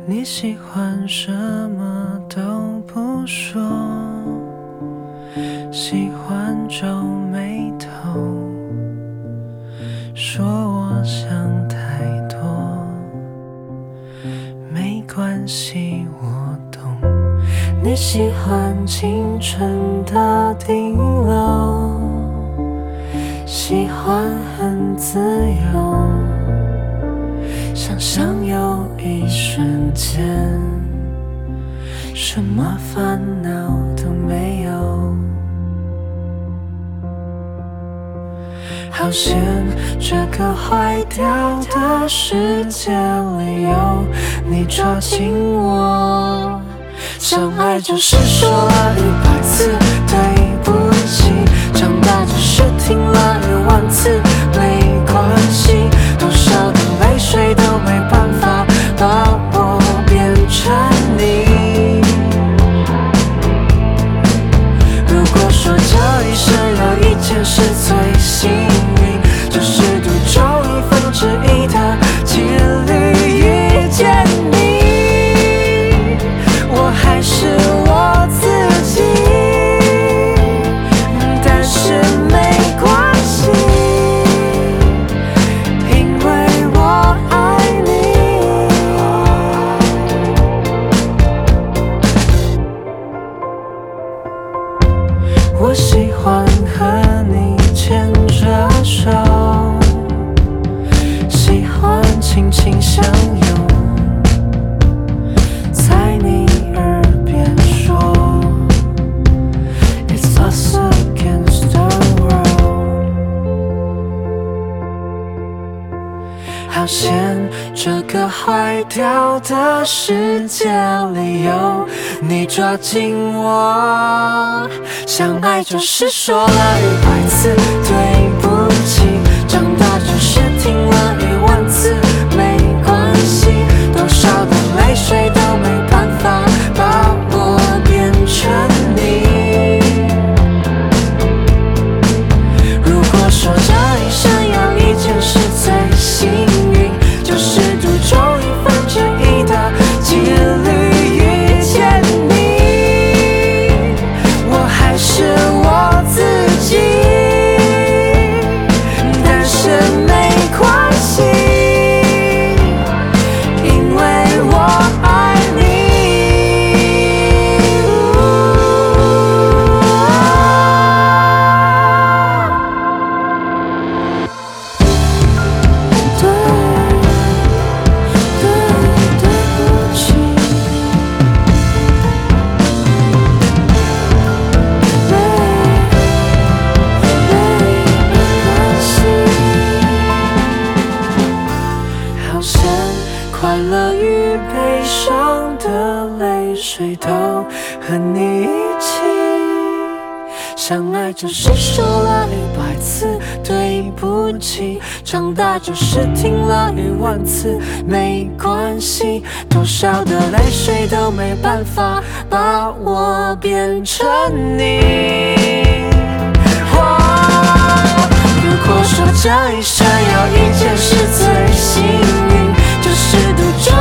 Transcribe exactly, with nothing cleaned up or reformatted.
你喜欢什么都不说，喜欢皱眉头，说我想太多。没关系，我懂。你喜欢青春的顶楼，喜欢很自由，想象有一瞬间什么烦恼都没有。好险这个坏掉的世界里有你抓紧我，相爱就是说了一百次对不起，长大就是听了一万次没关系，多少的泪水都没办法把我变成你。如果说这一生有一件事最幸运，就是赌中一分之一的几率遇见你，我还是我自己，但是没关系，因为我爱你。我喜欢和你牵着手，喜欢轻轻相拥，在你耳边说 It's us against the world。 好险这个坏掉的世界里有你抓紧我，相爱就是说了一百次对不起，长大就是听了一万次没关系，多少的泪水都没办法把我变成你。如果说这一生有一件事最幸运，就是赌中一分之一的几率遇见你，我还是我自己，但是没关系，因为我爱你。对对对不起，没没关系。好险快乐与悲伤的泪水都和你一起，相爱就是说了一百次对不起，长大就是听了一万次没关系，多少的泪水都没办法把我变成你。哦，如果说这一生有一件事最幸运，就是赌中